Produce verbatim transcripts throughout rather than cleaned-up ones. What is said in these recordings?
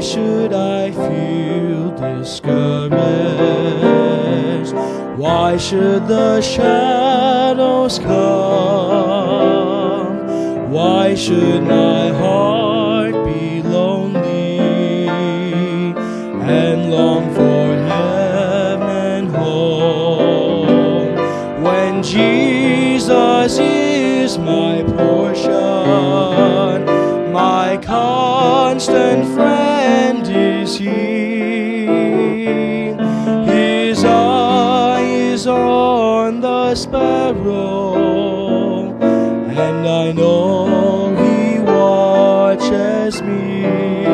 should I feel discouraged? Why should the shadows come? Why should my heart be lonely and long for heaven and home? When Jesus is my portion, my constant friend is He. His eye is on the sparrow, and I know He watches me.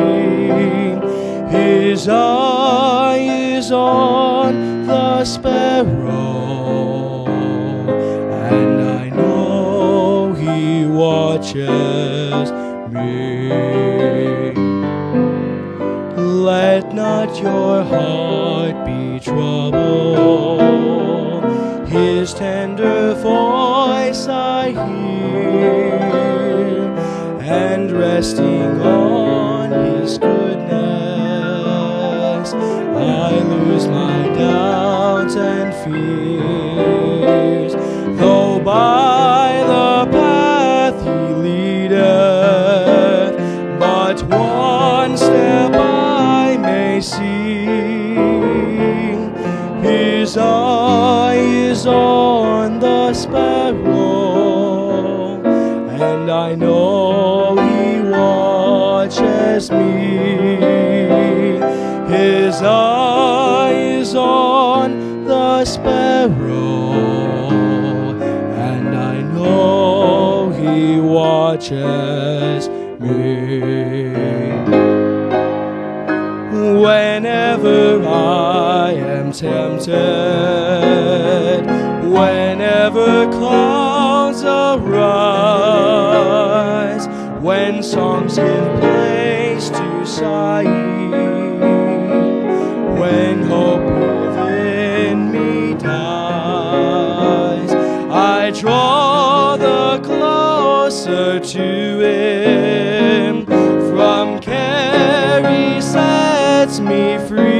His eye is on the sparrow, and I know He watches me. Let not your heart be troubled. His tender voice I hear, and resting on His goodness, I lose my doubts and fears. Though by the path He leadeth, but one step I may see. His eye is on the sparrow, and I know He watches me. His eye is on the sparrow, and I know He watches me. Whenever I am tempted, whenever clouds arise, when songs give place to sighing, when hope within me dies, I draw the closer to Him. From care He sets me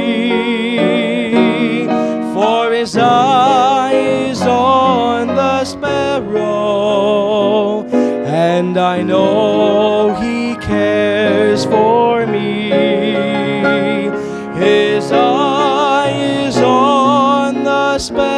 free, for His eye is on the sparrow, and I know He cares for me. His eye is on the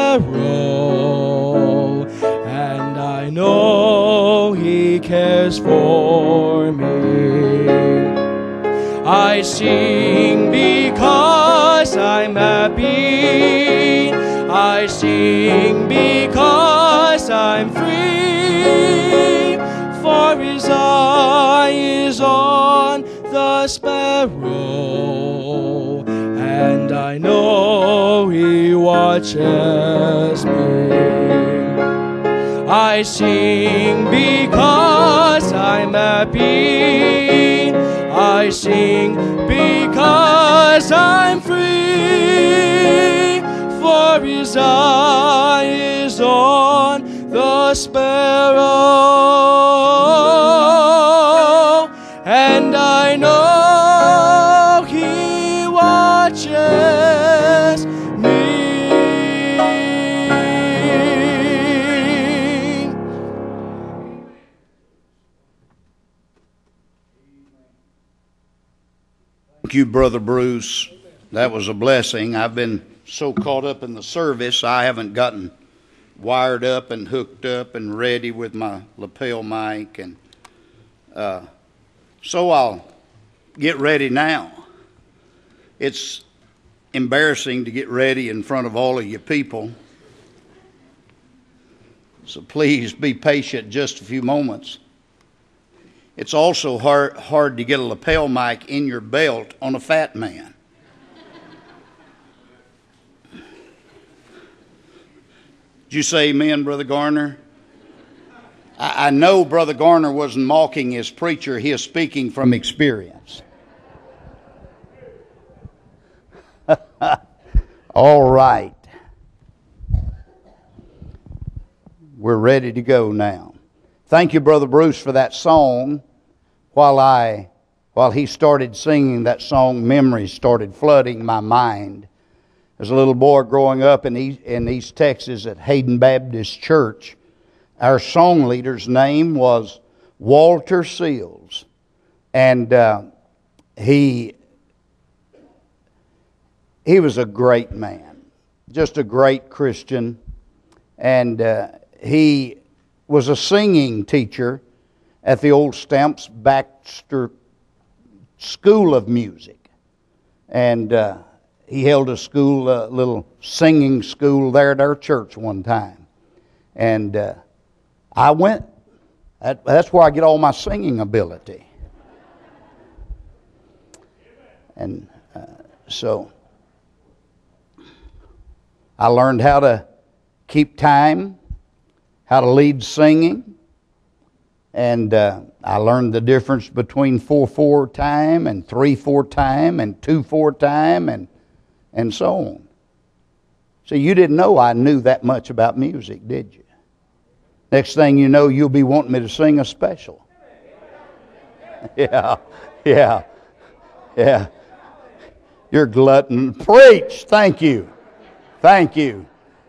sparrow, and I know He cares for me. I sing because I'm happy. I sing because I'm free. For His eye is on the sparrow, and I know He watches me. I sing because I'm happy. I sing because I'm free, for His eye is on the sparrow, and I know He watches me. Thank you, Brother Bruce. That was a blessing. I've been so caught up in the service, I haven't gotten wired up and hooked up and ready with my lapel mic. And uh, so I'll get ready now. It's embarrassing to get ready in front of all of you people. So please be patient just a few moments. It's also hard, hard to get a lapel mic in your belt on a fat man. Did you say amen, Brother Garner? I, I know Brother Garner wasn't mocking his preacher. He is speaking from experience. All right. We're ready to go now. Thank you, Brother Bruce, for that song. While I while he started singing that song, memories started flooding my mind. As a little boy growing up in East, in East Texas at Hayden Baptist Church, our song leader's name was Walter Seals. And uh, he, he was a great man, just a great Christian. And uh, he was a singing teacher at the old Stamps Baxter School of Music. And uh, he held a school, a little singing school there at our church one time. And uh, I went. That, that's where I get all my singing ability. And uh, so I learned how to keep time, how to lead singing, and uh, I learned the difference between four four time and three four time and two four time and and so on. So you didn't know I knew that much about music, did you? Next thing you know, you'll be wanting me to sing a special. Yeah, yeah, yeah. You're glutton. Preach. Thank you. Thank you.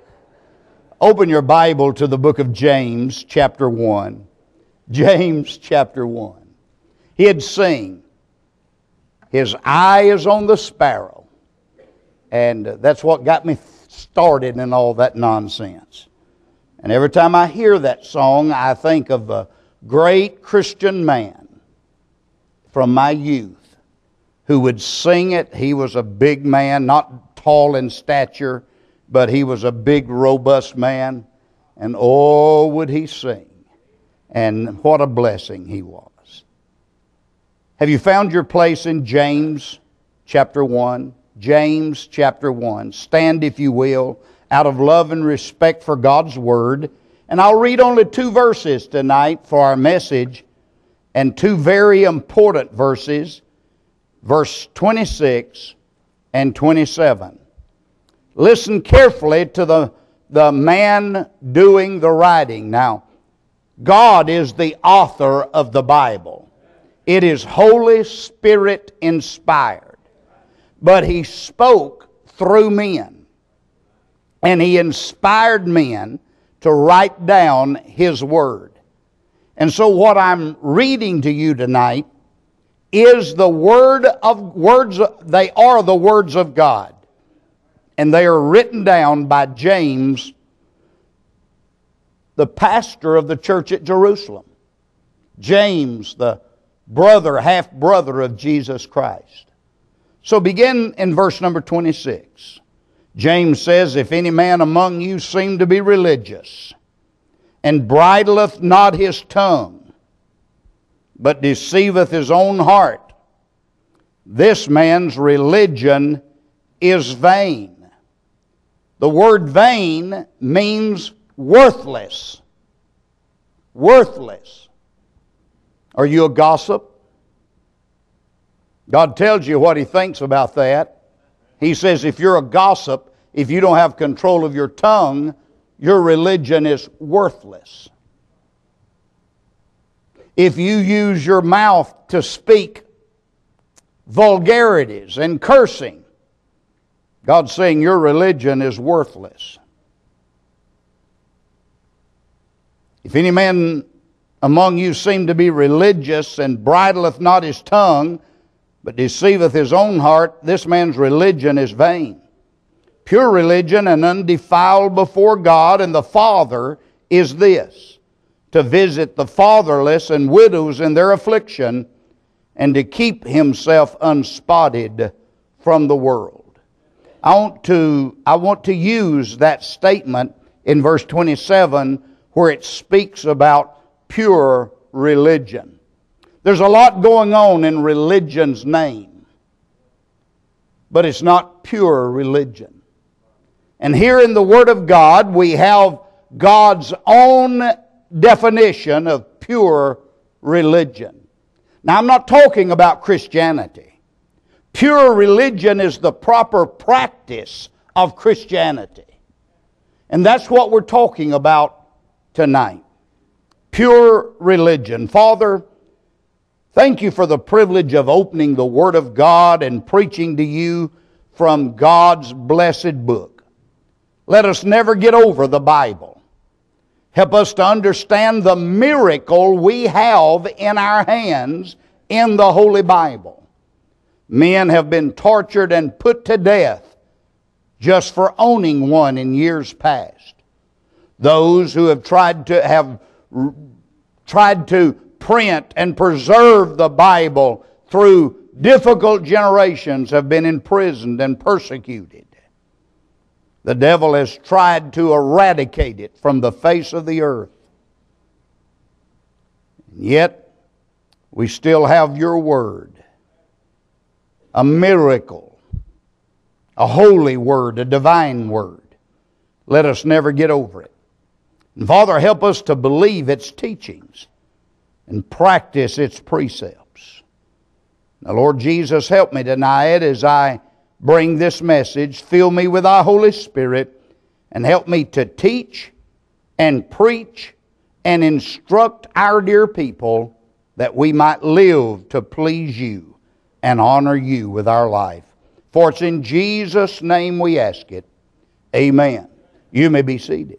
Open your Bible to the book of James, chapter one. James, chapter one. He'd sing, "His eye is on the sparrow." And that's what got me started in all that nonsense. And every time I hear that song, I think of a great Christian man from my youth who would sing it. He was a big man, not tall in stature, but he was a big, robust man. And oh, would he sing. And what a blessing he was. Have you found your place in James chapter one? James chapter one. Stand, if you will, out of love and respect for God's Word. And I'll read only two verses tonight for our message, and two very important verses, verse twenty-six and twenty-seven. Listen carefully to the, the man doing the writing. Now, God is the author of the Bible. It is Holy Spirit inspired. But He spoke through men. And He inspired men to write down His Word. And so what I'm reading to you tonight is the word of words. They are the words of God. And they are written down by James, the pastor of the church at Jerusalem. James, the brother, half-brother of Jesus Christ. So begin in verse number twenty-six. James says, "If any man among you seem to be religious, and bridleth not his tongue, but deceiveth his own heart, this man's religion is vain." The word vain means worthless. Worthless. Are you a gossip? God tells you what He thinks about that. He says if you're a gossip, if you don't have control of your tongue, your religion is worthless. If you use your mouth to speak vulgarities and cursing, God's saying your religion is worthless. If any man among you seem to be religious and bridleth not his tongue, but deceiveth his own heart, this man's religion is vain. Pure religion and undefiled before God and the Father is this: to visit the fatherless and widows in their affliction, and to keep himself unspotted from the world. I want to, I want to use that statement in verse twenty-seven where it speaks about pure religion. There's a lot going on in religion's name, but it's not pure religion. And here in the Word of God, we have God's own definition of pure religion. Now, I'm not talking about Christianity. Pure religion is the proper practice of Christianity. And that's what we're talking about tonight. Pure religion. Father, Thank you for the privilege of opening the Word of God and preaching to you from God's blessed book. Let us never get over the Bible. Help us to understand the miracle we have in our hands in the Holy Bible. Men have been tortured and put to death just for owning one in years past. Those who have tried to have tried to print and preserve the Bible through difficult generations have been imprisoned and persecuted. The devil has tried to eradicate it from the face of the earth. And yet, we still have your word, a miracle, a holy word, a divine word. Let us never get over it. And Father, help us to believe its teachings and practice its precepts. Now, Lord Jesus, help me tonight as I bring this message. Fill me with thy Holy Spirit and help me to teach and preach and instruct our dear people that we might live to please you and honor you with our life. For it's in Jesus' name we ask it. Amen. You may be seated.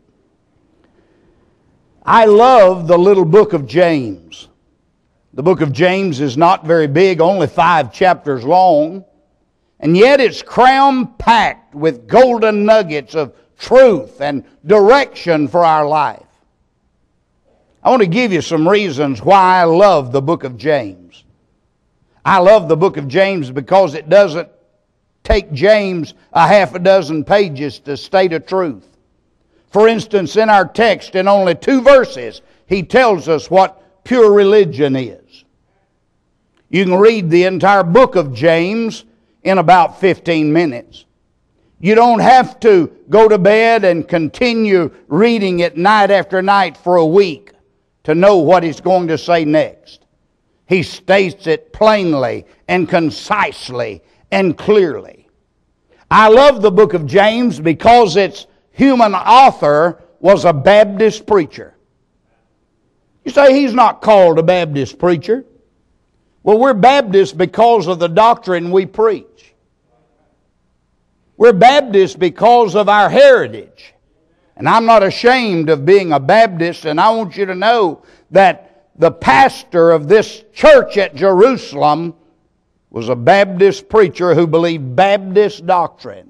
I love the little book of James. The book of James is not very big, only five chapters long, and yet it's cram-packed with golden nuggets of truth and direction for our life. I want to give you some reasons why I love the book of James. I love the book of James because it doesn't take James a half a dozen pages to state a truth. For instance, in our text, in only two verses, he tells us what pure religion is. You can read the entire book of James in about fifteen minutes. You don't have to go to bed and continue reading it night after night for a week to know what he's going to say next. He states it plainly and concisely and clearly. I love the book of James because its human author was a Baptist preacher. You say he's not called a Baptist preacher. Well, we're Baptists because of the doctrine we preach. We're Baptists because of our heritage. And I'm not ashamed of being a Baptist, and I want you to know that the pastor of this church at Jerusalem was a Baptist preacher who believed Baptist doctrine.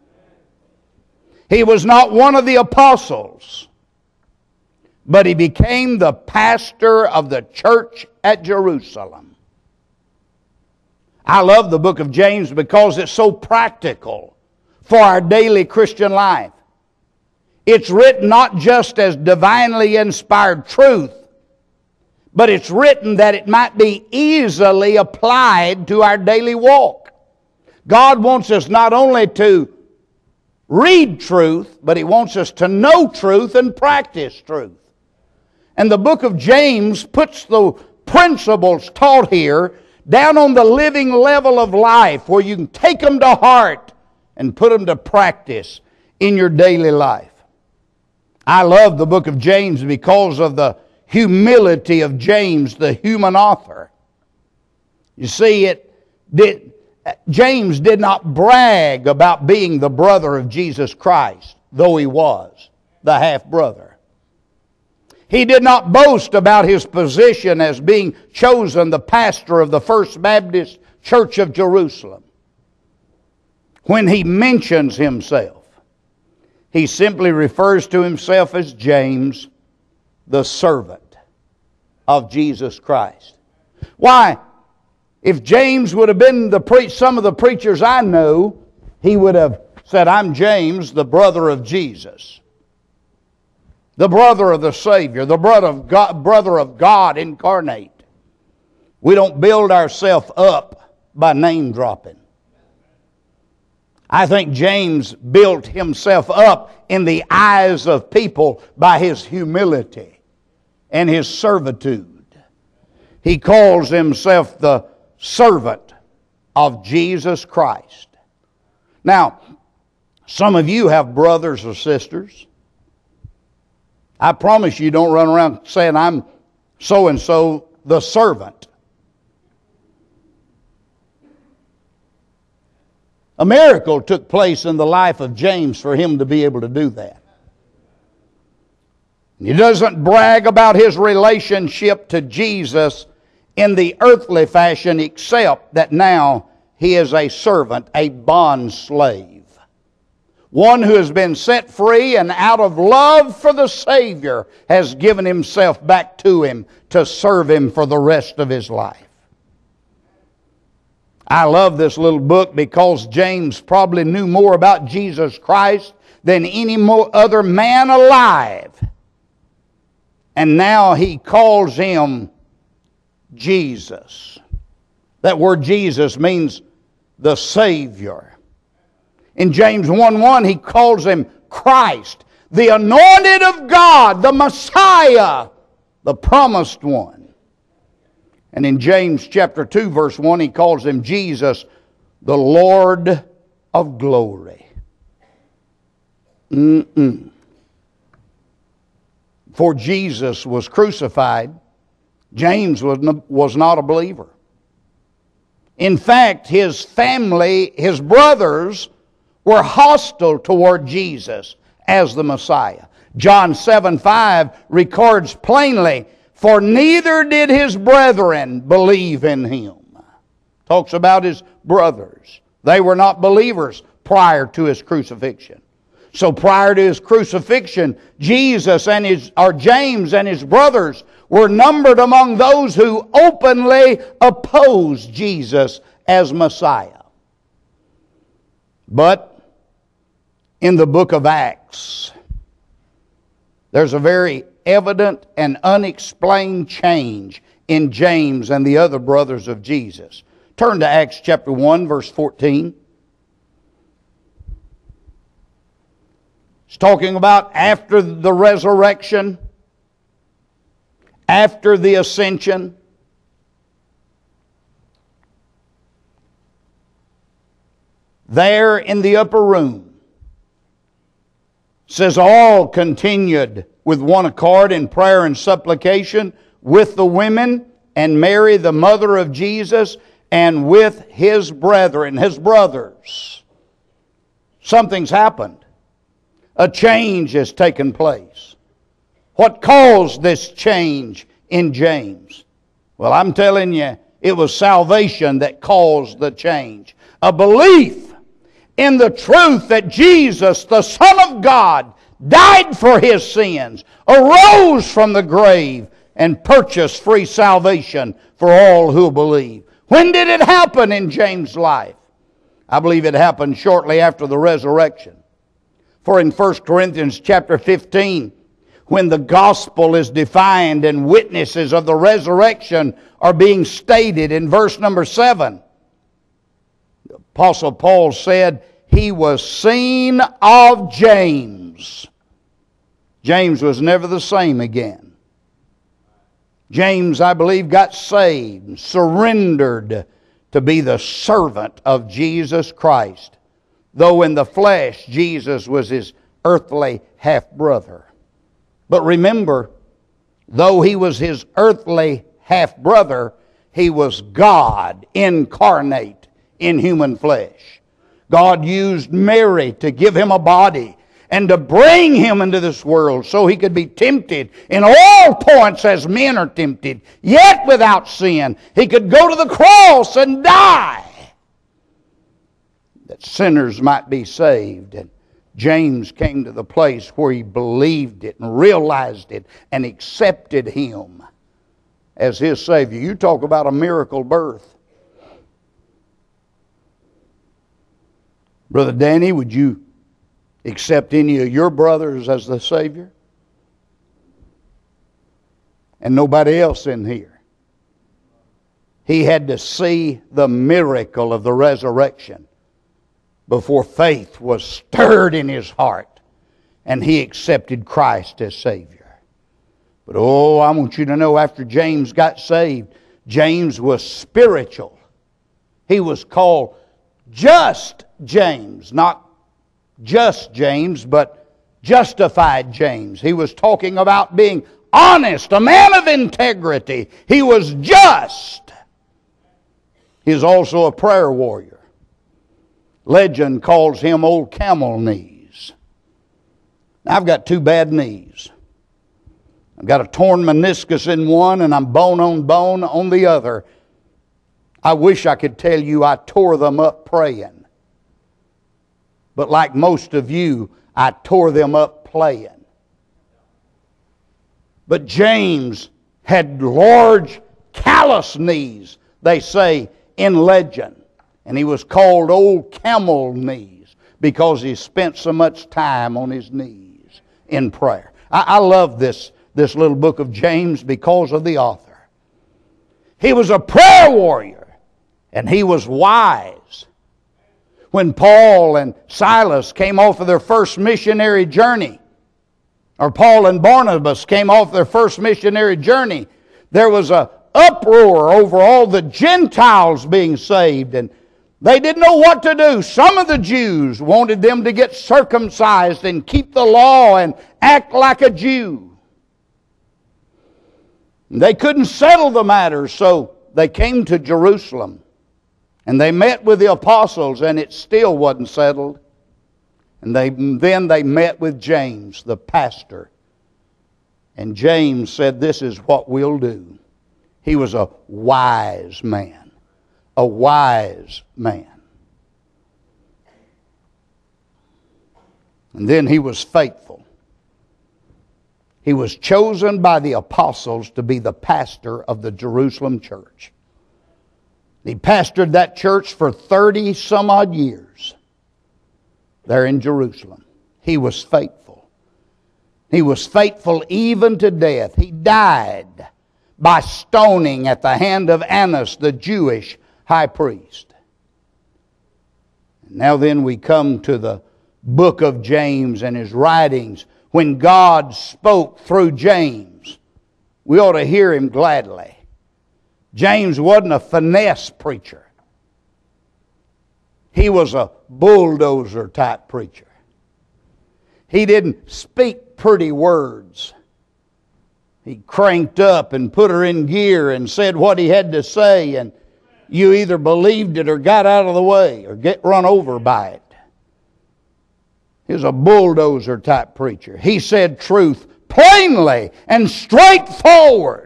He was not one of the apostles, but he became the pastor of the church at Jerusalem. I love the book of James because it's so practical for our daily Christian life. It's written not just as divinely inspired truth, but it's written that it might be easily applied to our daily walk. God wants us not only to read truth, but He wants us to know truth and practice truth. And the book of James puts the principles taught here down on the living level of life where you can take them to heart and put them to practice in your daily life. I love the book of James because of the humility of James, the human author. You see, it did, James did not brag about being the brother of Jesus Christ, though he was the half-brother. He did not boast about his position as being chosen the pastor of the First Baptist Church of Jerusalem. When he mentions himself, he simply refers to himself as James, the servant of Jesus Christ. Why? If James would have been the pre- some of the preachers I know, he would have said, I'm James, the brother of Jesus, the brother of the Savior, the brother of God, brother of God incarnate. We don't build ourselves up by name dropping. I think James built himself up in the eyes of people by his humility and his servitude. He calls himself the servant of Jesus Christ. Now, some of you have brothers or sisters. I promise you don't run around saying, I'm so-and-so the servant. A miracle took place in the life of James for him to be able to do that. He doesn't brag about his relationship to Jesus in the earthly fashion, except that now he is a servant, a bond slave. One who has been set free and out of love for the Savior has given himself back to him to serve him for the rest of his life. I love this little book because James probably knew more about Jesus Christ than any more other man alive. And now he calls him Jesus. That word Jesus means the Savior. In James one one, he calls him Christ, the anointed of God, the Messiah, the promised one. And in James chapter two, verse one, he calls him Jesus, the Lord of glory. Mm-mm. For Jesus was crucified, James was was not a believer. In fact, his family, his brothers, were hostile toward Jesus as the Messiah. John seven five records plainly, for neither did his brethren believe in him. Talks about his brothers. They were not believers prior to his crucifixion. So prior to his crucifixion, Jesus and his, or James and his brothers were numbered among those who openly opposed Jesus as Messiah. But in the book of Acts, there's a very evident and unexplained change in James and the other brothers of Jesus. Turn to Acts chapter one, verse fourteen. It's talking about after the resurrection, after the ascension. There in the upper room, it says, all continued with one accord in prayer and supplication with the women and Mary, the mother of Jesus, and with his brethren, his brothers. Something's happened. A change has taken place. What caused this change in James? Well, I'm telling you, it was salvation that caused the change. A belief in the truth that Jesus, the Son of God, died for his sins, arose from the grave, and purchased free salvation for all who believe. When did it happen in James' life? I believe it happened shortly after the resurrection. For in First Corinthians chapter fifteen, when the gospel is defined and witnesses of the resurrection are being stated in verse number seven, the Apostle Paul said, he was seen of James. James was never the same again. James, I believe, got saved, surrendered to be the servant of Jesus Christ. Though in the flesh, Jesus was his earthly half-brother. But remember, though he was his earthly half-brother, he was God incarnate in human flesh. God used Mary to give him a body and to bring him into this world so he could be tempted in all points as men are tempted, yet without sin. He could go to the cross and die, that sinners might be saved. And James came to the place where he believed it and realized it and accepted him as his Savior. You talk about a miracle birth. Brother Danny, would you accept any of your brothers as the Savior? And nobody else in here. He had to see the miracle of the resurrection before faith was stirred in his heart and he accepted Christ as Savior. But oh, I want you to know, after James got saved, James was spiritual. He was called just James, not just James, but justified James. He was talking about being honest, a man of integrity. He was just. He is also a prayer warrior. Legend calls him Old Camel Knees. Now, I've got two bad knees. I've got a torn meniscus in one and I'm bone on bone on the other. I wish I could tell you I tore them up praying. But like most of you, I tore them up playing. But James had large callous knees, they say in legend. And he was called Old Camel Knees because he spent so much time on his knees in prayer. I, I love this, this little book of James because of the author. He was a prayer warrior and he was wise. When Paul and Silas came off of their first missionary journey, or Paul and Barnabas came off their first missionary journey, there was an uproar over all the Gentiles being saved, and they didn't know what to do. Some of the Jews wanted them to get circumcised and keep the law and act like a Jew. They couldn't settle the matter, so they came to Jerusalem. And they met with the apostles, and it still wasn't settled. And they, then they met with James, the pastor. And James said, this is what we'll do. He was a wise man. A wise man. And then he was faithful. He was chosen by the apostles to be the pastor of the Jerusalem church. He pastored that church for thirty some odd years there in Jerusalem. He was faithful. He was faithful even to death. He died by stoning at the hand of Annas, the Jewish high priest. Now then we come to the book of James and his writings. When God spoke through James, we ought to hear him gladly. James wasn't a finesse preacher. He was a bulldozer type preacher. He didn't speak pretty words. He cranked up and put her in gear and said what he had to say, and you either believed it or got out of the way or get run over by it. He was a bulldozer type preacher. He said truth plainly and straightforward.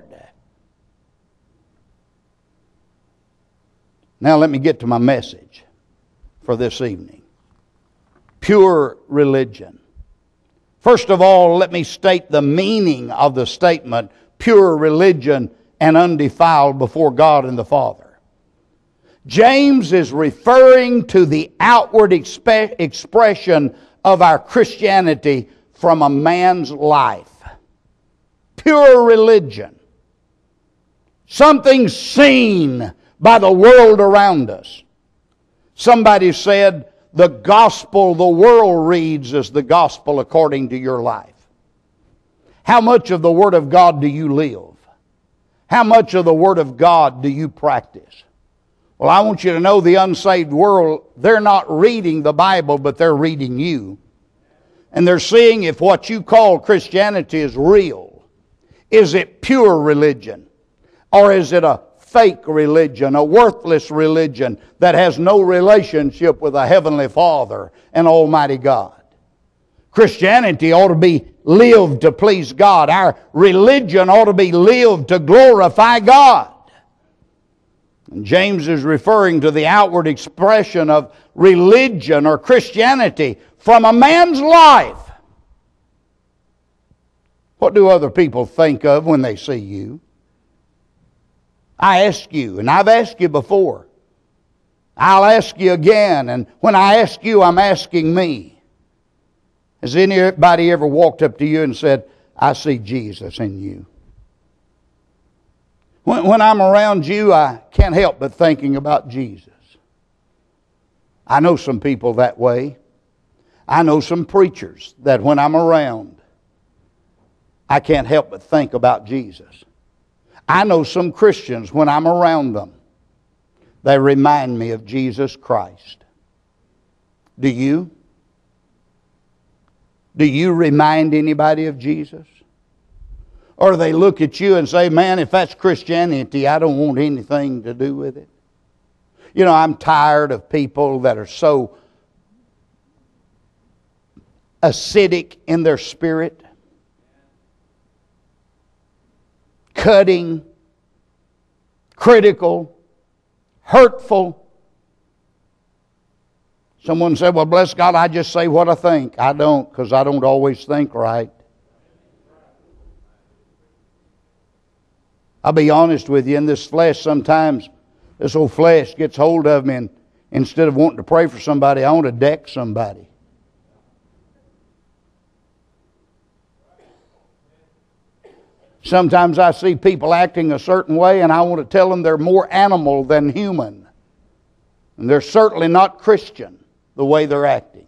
Now let me get to my message for this evening. Pure religion. First of all, let me state the meaning of the statement, pure religion and undefiled before God and the Father. James is referring to the outward expe- expression of our Christianity from a man's life. Pure religion. Something seen by the world around us. Somebody said, the gospel the world reads is the gospel according to your life. How much of the Word of God do you live? How much of the Word of God do you practice? Well, I want you to know the unsaved world, they're not reading the Bible, but they're reading you. And they're seeing if what you call Christianity is real. Is it pure religion? Or is it a fake religion, a worthless religion that has no relationship with a Heavenly Father and Almighty God? Christianity ought to be lived to please God. Our religion ought to be lived to glorify God. And James is referring to the outward expression of religion or Christianity from a man's life. What do other people think of when they see you? I ask you, and I've asked you before. I'll ask you again, and when I ask you, I'm asking me. Has anybody ever walked up to you and said, I see Jesus in you? When, when I'm around you, I can't help but thinking about Jesus. I know some people that way. I know some preachers that when I'm around, I can't help but think about Jesus. I know some Christians, when I'm around them, they remind me of Jesus Christ. Do you? Do you remind anybody of Jesus? Or they look at you and say, man, if that's Christianity, I don't want anything to do with it. You know, I'm tired of people that are so acidic in their spirit, cutting, critical, hurtful. Someone said, well, bless God, I just say what I think. I don't, because I don't always think right. I'll be honest with you, in this flesh sometimes, this old flesh gets hold of me, and instead of wanting to pray for somebody, I want to deck somebody. Sometimes I see people acting a certain way, and I want to tell them they're more animal than human. And they're certainly not Christian, the way they're acting.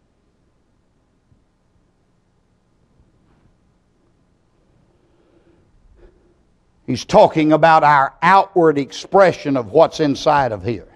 He's talking about our outward expression of what's inside of here.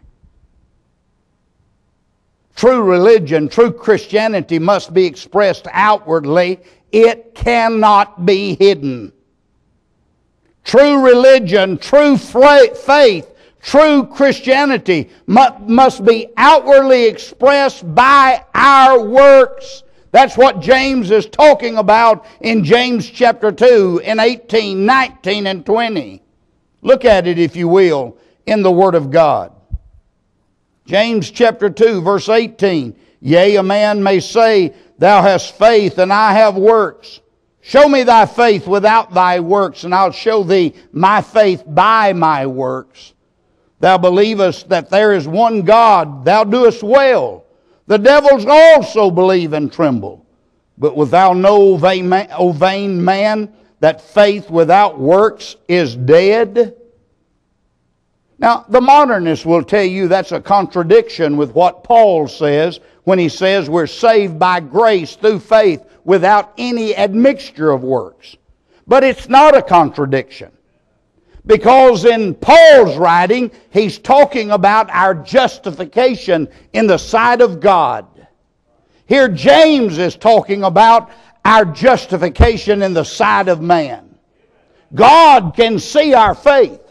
True religion, true Christianity must be expressed outwardly. It cannot be hidden. True religion, true faith, true Christianity must be outwardly expressed by our works. That's what James is talking about in James chapter two in eighteen, nineteen, and twenty. Look at it, if you will, in the Word of God. James chapter two, verse eighteen. Yea, a man may say, Thou hast faith, and I have works. Show me thy faith without thy works, and I'll show thee my faith by my works. Thou believest that there is one God, thou doest well. The devils also believe and tremble. But wilt thou know, O vain man, that faith without works is dead? Now, the modernists will tell you that's a contradiction with what Paul says when he says we're saved by grace through faith without any admixture of works. But it's not a contradiction. Because in Paul's writing, he's talking about our justification in the sight of God. Here James is talking about our justification in the sight of man. God can see our faith.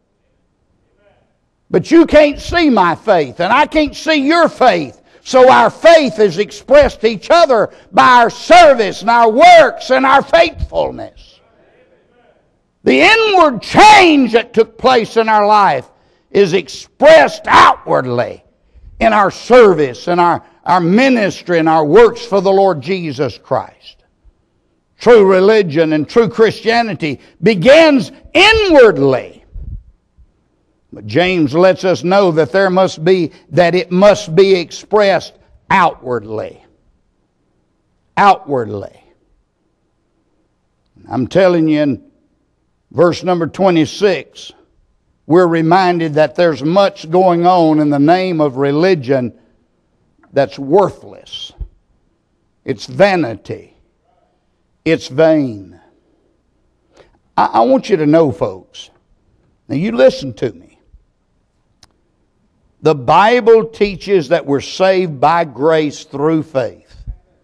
But you can't see my faith, and I can't see your faith. So our faith is expressed to each other by our service and our works and our faithfulness. The inward change that took place in our life is expressed outwardly in our service and our, our ministry and our works for the Lord Jesus Christ. True religion and true Christianity begins inwardly. But James lets us know that there must be, that it must be expressed outwardly. Outwardly. I'm telling you, in verse number twenty-six, we're reminded that there's much going on in the name of religion that's worthless. It's vanity. It's vain. I, I want you to know, folks, now you listen to me. The Bible teaches that we're saved by grace through faith.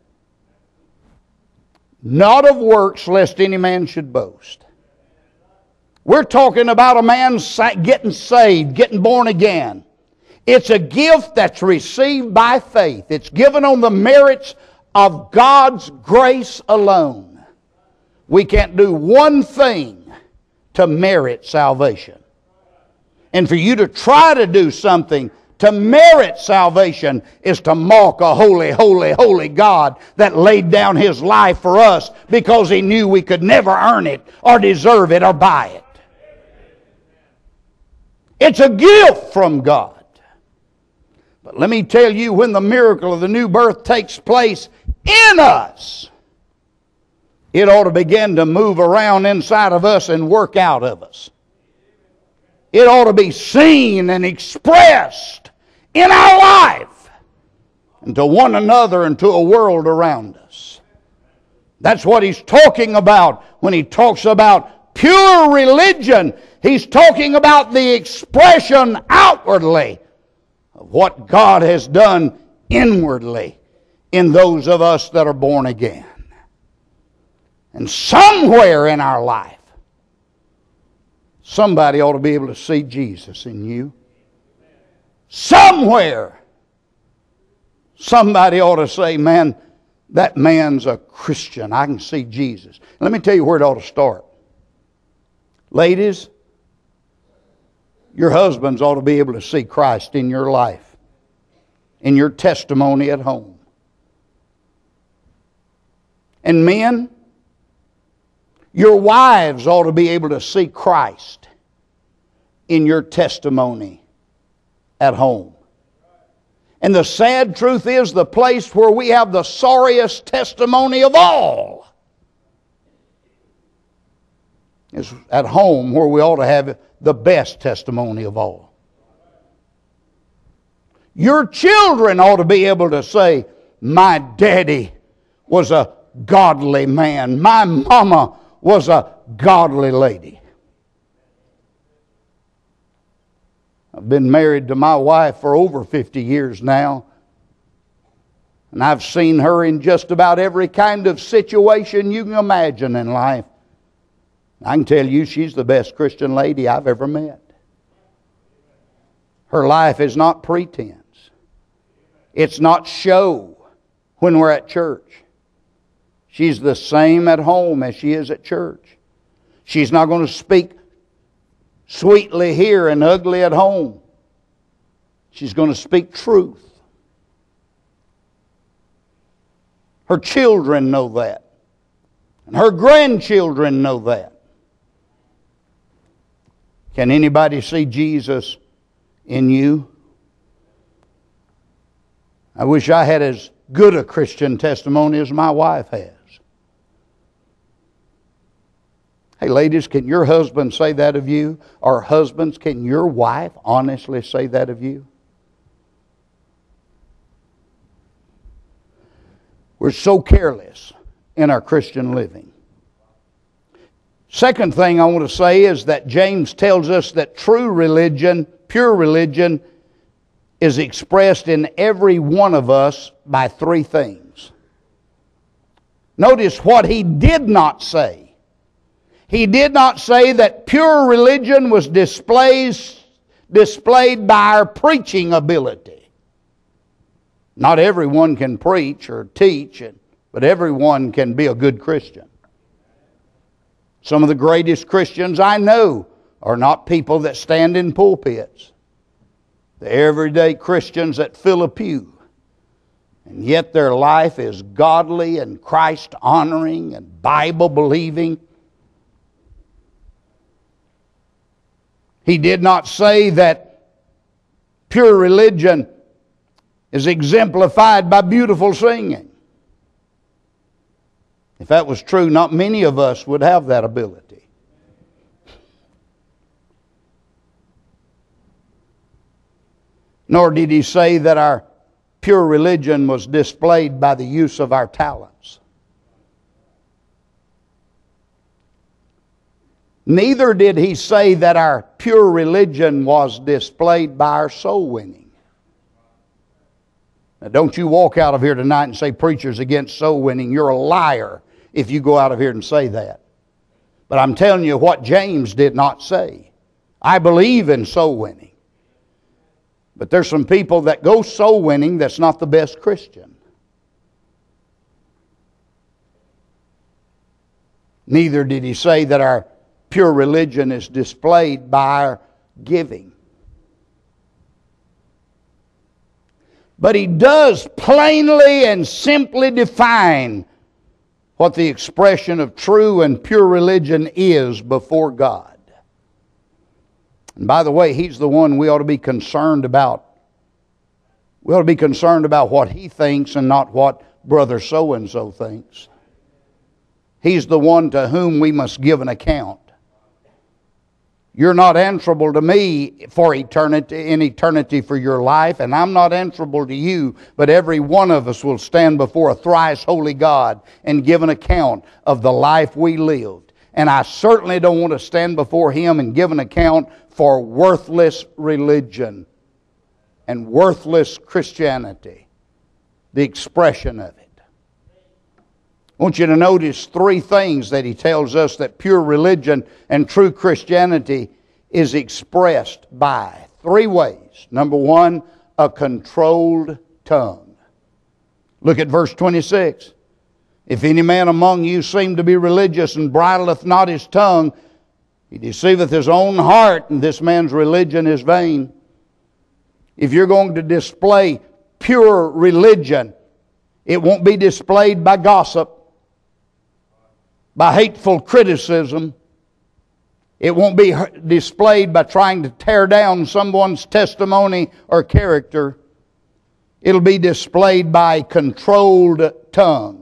Not of works, lest any man should boast. We're talking about a man getting saved, getting born again. It's a gift that's received by faith. It's given on the merits of God's grace alone. We can't do one thing to merit salvation. And for you to try to do something to merit salvation is to mock a holy, holy, holy God that laid down His life for us because He knew we could never earn it or deserve it or buy it. It's a gift from God. But let me tell you, when the miracle of the new birth takes place in us, it ought to begin to move around inside of us and work out of us. It ought to be seen and expressed in our life and to one another and to a world around us. That's what he's talking about when he talks about pure religion. He's talking about the expression outwardly of what God has done inwardly in those of us that are born again. And somewhere in our life, somebody ought to be able to see Jesus in you. Somewhere, somebody ought to say, man, that man's a Christian. I can see Jesus. Let me tell you where it ought to start. Ladies, your husbands ought to be able to see Christ in your life, in your testimony at home. And men, your wives ought to be able to see Christ in your testimony at home. And the sad truth is, the place where we have the sorriest testimony of all is at home, where we ought to have the best testimony of all. Your children ought to be able to say, my daddy was a godly man. My mama was a godly lady. I've been married to my wife for over fifty years now. And I've seen her in just about every kind of situation you can imagine in life. I can tell you she's the best Christian lady I've ever met. Her life is not pretense. It's not show when we're at church. She's the same at home as she is at church. She's not going to speak sweetly here and ugly at home. She's going to speak truth. Her children know that. And her grandchildren know that. Can anybody see Jesus in you? I wish I had as good a Christian testimony as my wife has. Hey, ladies, can your husband say that of you? Or husbands, can your wife honestly say that of you? We're so careless in our Christian living. Second thing I want to say is that James tells us that true religion, pure religion, is expressed in every one of us by three things. Notice what he did not say. He did not say that pure religion was displayed, displayed by our preaching ability. Not everyone can preach or teach, but everyone can be a good Christian. Some of the greatest Christians I know are not people that stand in pulpits. The everyday Christians that fill a pew. And yet their life is godly and Christ-honoring and Bible-believing. He did not say that pure religion is exemplified by beautiful singing. If that was true, not many of us would have that ability. Nor did he say that our pure religion was displayed by the use of our talents. Neither did he say that our pure religion was displayed by our soul winning. Now, don't you walk out of here tonight and say preachers against soul winning. You're a liar if you go out of here and say that. But I'm telling you what James did not say. I believe in soul winning. But there's some people that go soul winning that's not the best Christian. Neither did he say that our pure religion is displayed by our giving. But he does plainly and simply define what the expression of true and pure religion is before God. And by the way, he's the one we ought to be concerned about. We ought to be concerned about what he thinks and not what brother so-and-so thinks. He's the one to whom we must give an account. You're not answerable to me for eternity, in eternity for your life, and I'm not answerable to you, but every one of us will stand before a thrice holy God and give an account of the life we lived. And I certainly don't want to stand before Him and give an account for worthless religion and worthless Christianity, the expression of it. I want you to notice three things that he tells us that pure religion and true Christianity is expressed by. Three ways. Number one, a controlled tongue. Look at verse twenty-six. If any man among you seem to be religious and bridleth not his tongue, he deceiveth his own heart, and this man's religion is vain. If you're going to display pure religion, it won't be displayed by gossip, by hateful criticism. It won't be displayed by trying to tear down someone's testimony or character. It'll be displayed by controlled tongue.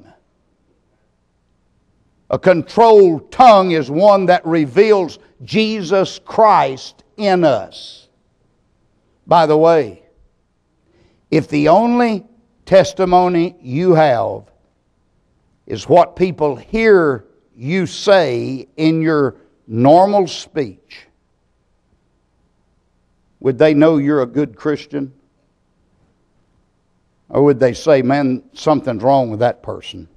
A controlled tongue is one that reveals Jesus Christ in us. By the way, if the only testimony you have is what people hear you say in your normal speech, would they know you're a good Christian? Or would they say, man, something's wrong with that person?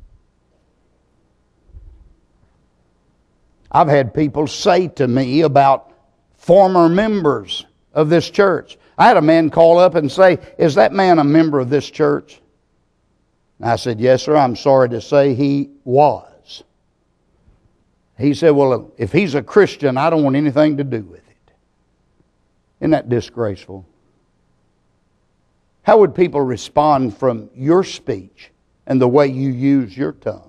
I've had people say to me about former members of this church. I had a man call up and say, is that man a member of this church? And I said, yes, sir. I'm sorry to say he was. He said, well, if he's a Christian, I don't want anything to do with it. Isn't that disgraceful? How would people respond from your speech and the way you use your tongue?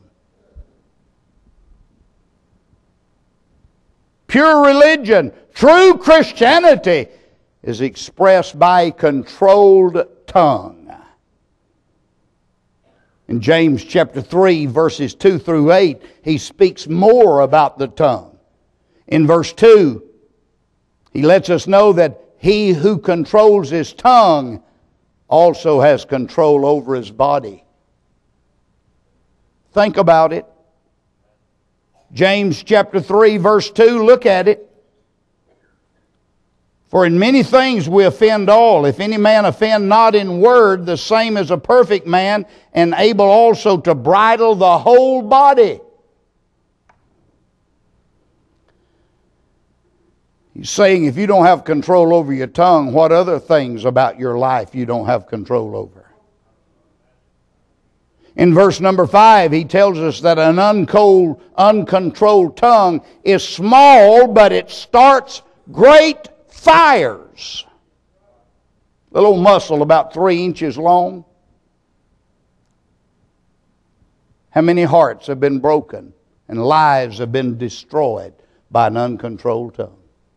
Pure religion, true Christianity, is expressed by a controlled tongue. In James chapter three, verses two through eight, he speaks more about the tongue. In verse two, he lets us know that he who controls his tongue also has control over his body. Think about it. James chapter three, verse two, look at it. For in many things we offend all. If any man offend not in word, the same is a perfect man, and able also to bridle the whole body. He's saying if you don't have control over your tongue, what other things about your life you don't have control over? In verse number five, he tells us that an uncontrolled, uncontrolled tongue is small, but it starts great fires. A little muscle about three inches long. How many hearts have been broken and lives have been destroyed by an uncontrolled tongue?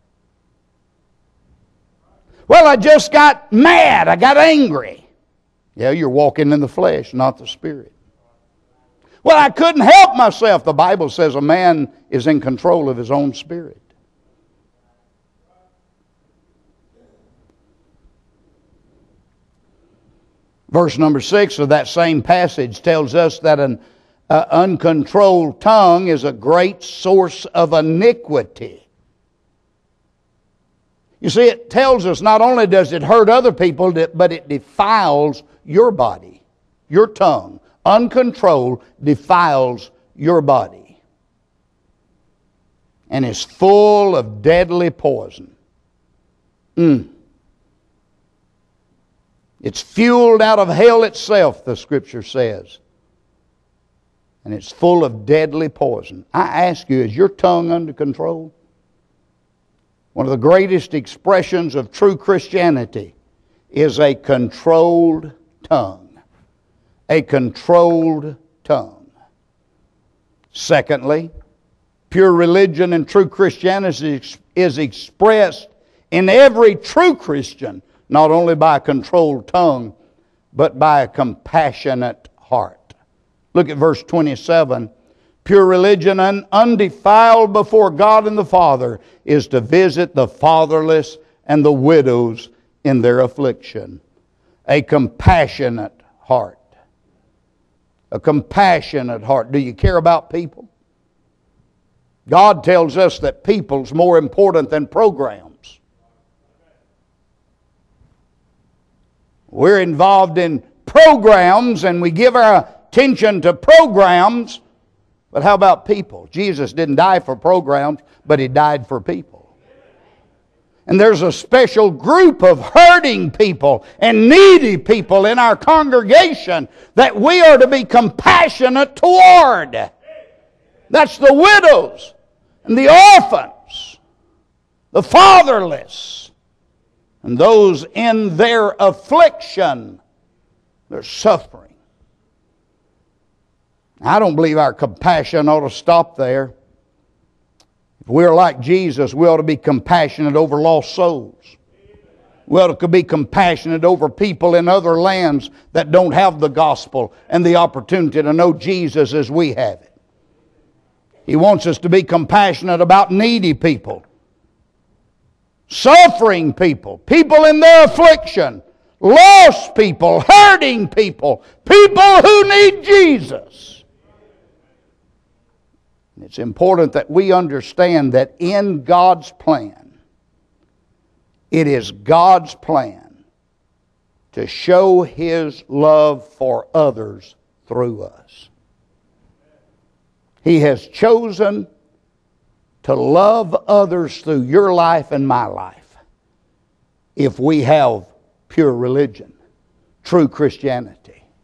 Well, I just got mad. I got angry. Yeah, you're walking in the flesh, not the Spirit. Well, I couldn't help myself. The Bible says a man is in control of his own spirit. Verse number six of that same passage tells us that an uh, uncontrolled tongue is a great source of iniquity. You see, it tells us not only does it hurt other people, but it defiles your body. Your tongue, uncontrolled, defiles your body. And is full of deadly poison. Mm. It's fueled out of hell itself, the Scripture says. And it's full of deadly poison. I ask you, is your tongue under control? One of the greatest expressions of true Christianity is a controlled tongue. A controlled tongue. Secondly, pure religion and true Christianity is expressed in every true Christian, not only by a controlled tongue, but by a compassionate heart. Look at verse twenty-seven. Pure religion and undefiled before God and the Father is to visit the fatherless and the widows in their affliction. A compassionate heart. A compassionate heart. Do you care about people? God tells us that people's more important than programs. We're involved in programs and we give our attention to programs. But how about people? Jesus didn't die for programs, but He died for people. And there's a special group of hurting people and needy people in our congregation that we are to be compassionate toward. That's the widows and the orphans, the fatherless, and those in their affliction, their suffering. I don't believe our compassion ought to stop there. If we're like Jesus, we ought to be compassionate over lost souls. We ought to be compassionate over people in other lands that don't have the gospel and the opportunity to know Jesus as we have it. He wants us to be compassionate about needy people, suffering people, people in their affliction, lost people, hurting people, people who need Jesus. It's important that we understand that in God's plan, it is God's plan to show His love for others through us. He has chosen to love others through your life and my life if we have pure religion, true Christianity.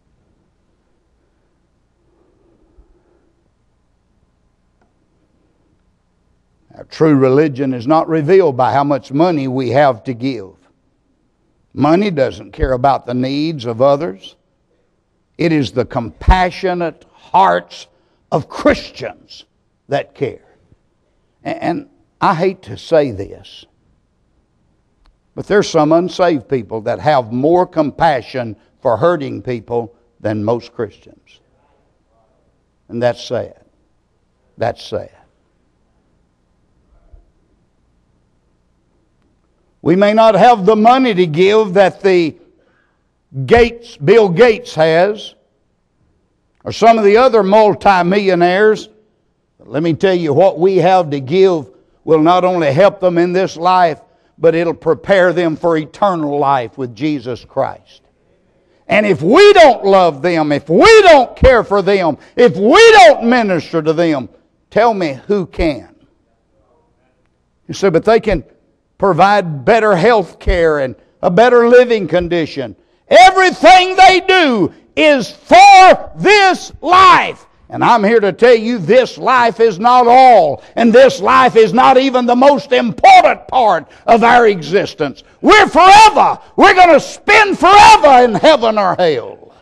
Our true religion is not revealed by how much money we have to give. Money doesn't care about the needs of others. It is the compassionate hearts of Christians that care. And I hate to say this, but there's some unsaved people that have more compassion for hurting people than most Christians. And that's sad. That's sad. We may not have the money to give that the Gates, Bill Gates has, or some of the other multimillionaires. But let me tell you, what we have to give will not only help them in this life, but it'll prepare them for eternal life with Jesus Christ. And if we don't love them, if we don't care for them, if we don't minister to them, tell me who can. You say, but they can provide better health care and a better living condition. Everything they do is for this life. And I'm here to tell you, this life is not all. And this life is not even the most important part of our existence. We're forever. We're going to spend forever in heaven or hell.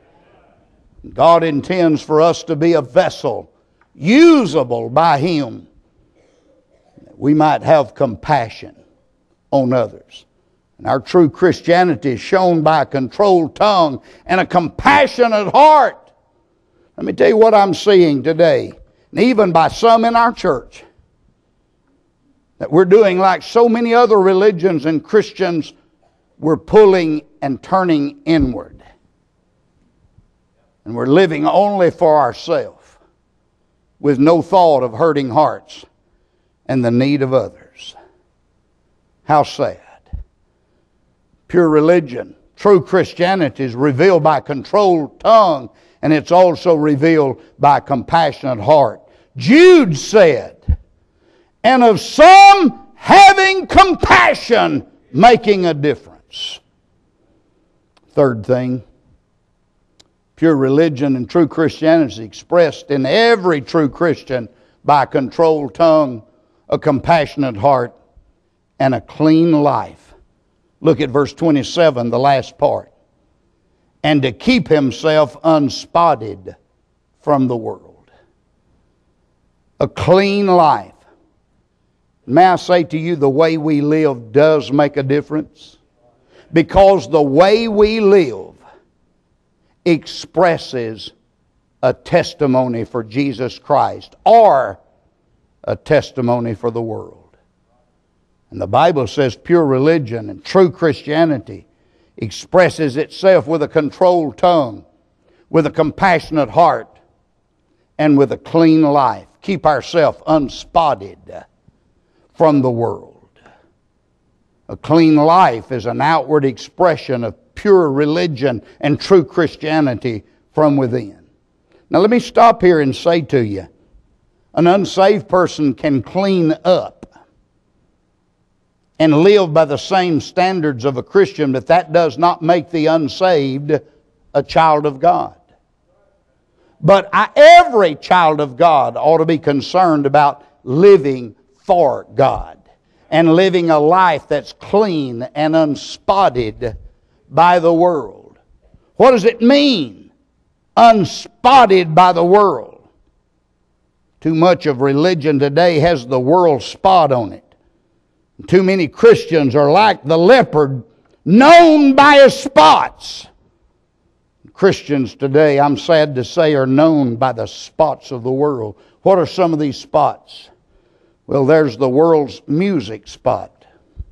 God intends for us to be a vessel, usable by Him, that we might have compassion on others. And our true Christianity is shown by a controlled tongue and a compassionate heart. Let me tell you what I'm seeing today, and even by some in our church, that we're doing like so many other religions and Christians, we're pulling and turning inward. And we're living only for ourselves, with no thought of hurting hearts and the need of others. How sad. Pure religion, true Christianity is revealed by a controlled tongue, and it's also revealed by a compassionate heart. Jude said, and of some having compassion, making a difference. Third thing, pure religion and true Christianity is expressed in every true Christian by a controlled tongue, a compassionate heart, and a clean life. Look at verse twenty-seven, the last part. And to keep himself unspotted from the world. A clean life. May I say to you, the way we live does make a difference. Because the way we live expresses a testimony for Jesus Christ, or a testimony for the world. And the Bible says pure religion and true Christianity expresses itself with a controlled tongue, with a compassionate heart, and with a clean life. Keep ourselves unspotted from the world. A clean life is an outward expression of pure religion and true Christianity from within. Now let me stop here and say to you, an unsaved person can clean up and live by the same standards of a Christian, but that does not make the unsaved a child of God. But I, every child of God ought to be concerned about living for God and living a life that's clean and unspotted by the world. What does it mean, unspotted by the world? Too much of religion today has the world spot on it. Too many Christians are like the leopard, known by his spots. Christians today, I'm sad to say, are known by the spots of the world. What are some of these spots? Well, there's the world's music spot.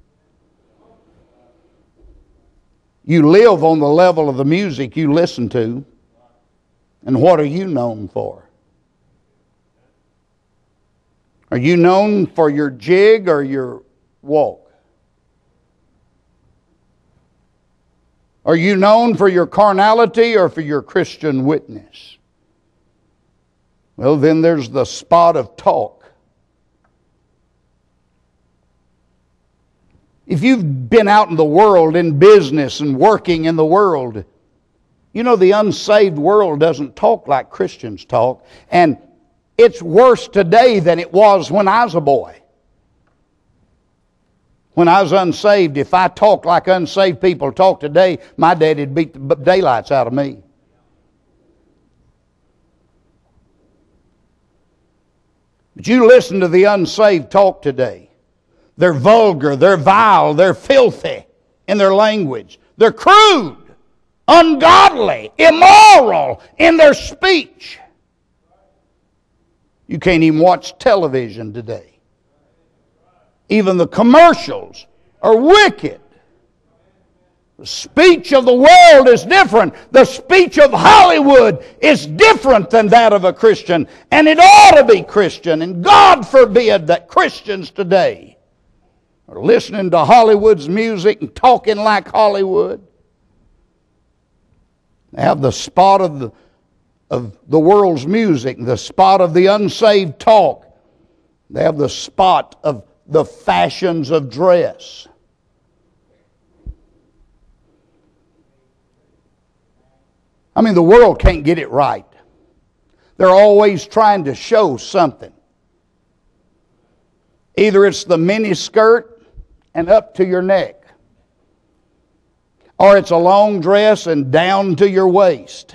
You live on the level of the music you listen to. And what are you known for? Are you known for your jig or your walk? Are you known for your carnality or for your Christian witness? Well, then there's the spot of talk. If you've been out in the world, in business and working in the world, you know the unsaved world doesn't talk like Christians talk. And it's worse today than it was when I was a boy. When I was unsaved, if I talked like unsaved people talk today, my daddy'd beat the daylights out of me. But you listen to the unsaved talk today. They're vulgar, they're vile, they're filthy in their language. They're crude, ungodly, immoral in their speech. You can't even watch television today. Even the commercials are wicked. The speech of the world is different. The speech of Hollywood is different than that of a Christian. And it ought to be Christian. And God forbid that Christians today are listening to Hollywood's music and talking like Hollywood. They have the spot of the, of the world's music, the spot of the unsaved talk. They have the spot of the fashions of dress. I mean, the world can't get it right. They're always trying to show something. Either it's the mini skirt and up to your neck, or it's a long dress and down to your waist.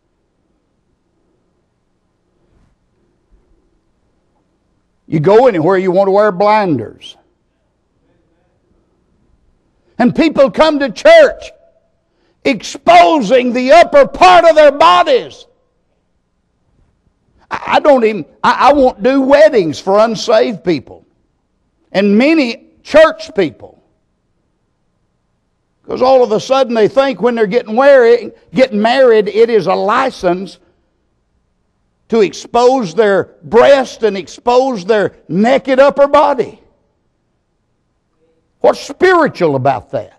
You go anywhere, you want to wear blinders. And people come to church exposing the upper part of their bodies. I don't even, I, I won't do weddings for unsaved people. And many church people. Because all of a sudden they think when they're getting married, getting married, it is a license to expose their breast and expose their naked upper body. What's spiritual about that?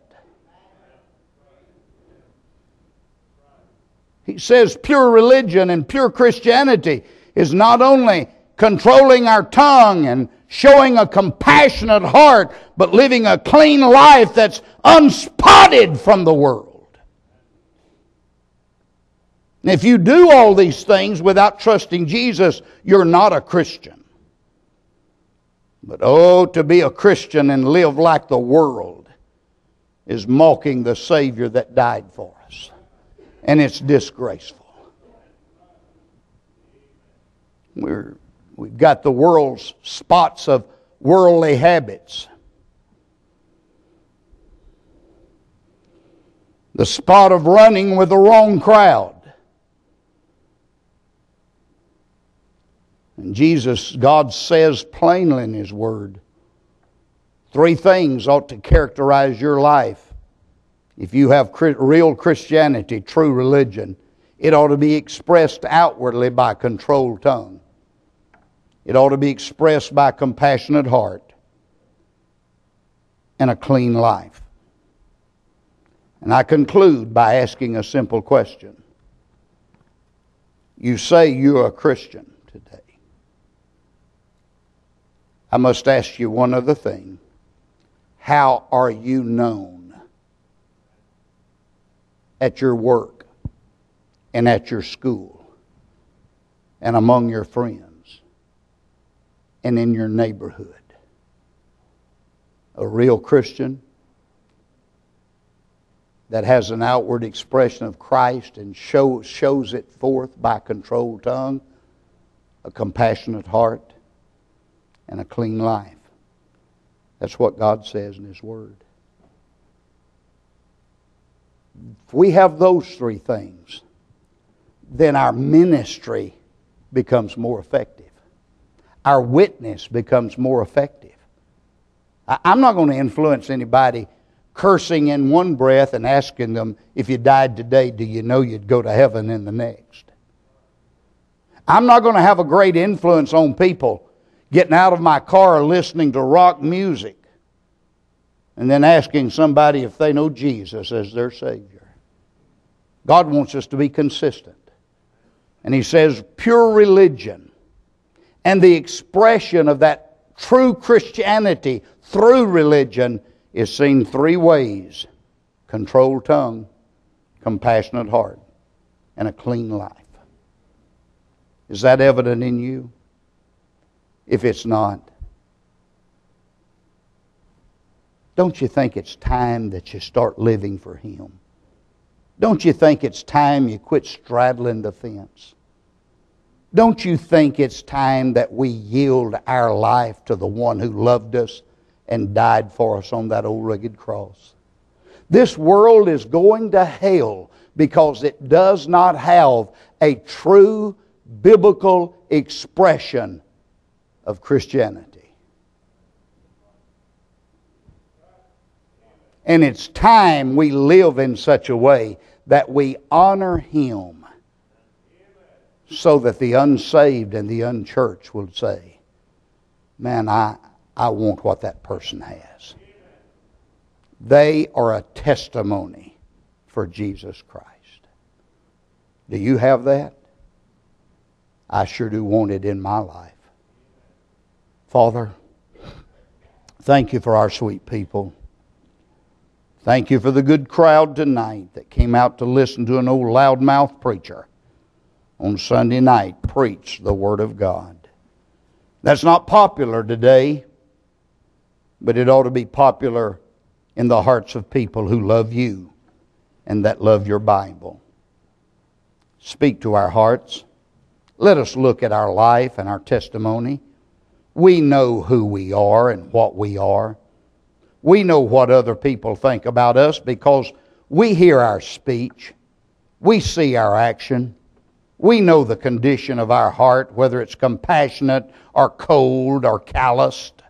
He says pure religion and pure Christianity is not only controlling our tongue and showing a compassionate heart, but living a clean life that's unspotted from the world. And if you do all these things without trusting Jesus, you're not a Christian. But oh, to be a Christian and live like the world is mocking the Savior that died for us. And it's disgraceful. We're, we've got the world's spots of worldly habits. The spot of running with the wrong crowd. And Jesus, God says plainly in His Word, three things ought to characterize your life. If you have real Christianity, true religion, it ought to be expressed outwardly by a controlled tongue. It ought to be expressed by a compassionate heart and a clean life. And I conclude by asking a simple question. You say you're a Christian today. I must ask you one other thing. How are you known at your work and at your school and among your friends and in your neighborhood? A real Christian that has an outward expression of Christ and show, shows it forth by a controlled tongue, a compassionate heart, and a clean life. That's what God says in His Word. If we have those three things, then our ministry becomes more effective. Our witness becomes more effective. I'm not going to influence anybody cursing in one breath and asking them, if you died today, do you know you'd go to heaven in the next? I'm not going to have a great influence on people getting out of my car listening to rock music and then asking somebody if they know Jesus as their Savior. God wants us to be consistent. And He says pure religion and the expression of that true Christianity through religion is seen three ways: controlled tongue, compassionate heart, and a clean life. Is that evident in you? If it's not, don't you think it's time that you start living for Him? Don't you think it's time you quit straddling the fence? Don't you think it's time that we yield our life to the one who loved us and died for us on that old rugged cross? This world is going to hell because it does not have a true biblical expression of Christianity. And it's time we live in such a way that we honor Him, so that the unsaved and the unchurched will say, man, I, I want what that person has. They are a testimony for Jesus Christ. Do you have that? I sure do want it in my life. Father, thank You for our sweet people. Thank You for the good crowd tonight that came out to listen to an old loudmouth preacher on Sunday night preach the Word of God. That's not popular today, but it ought to be popular in the hearts of people who love You and that love Your Bible. Speak to our hearts. Let us look at our life and our testimony. We know who we are and what we are. We know what other people think about us because we hear our speech. We see our action. We know the condition of our heart, whether it's compassionate or cold or calloused.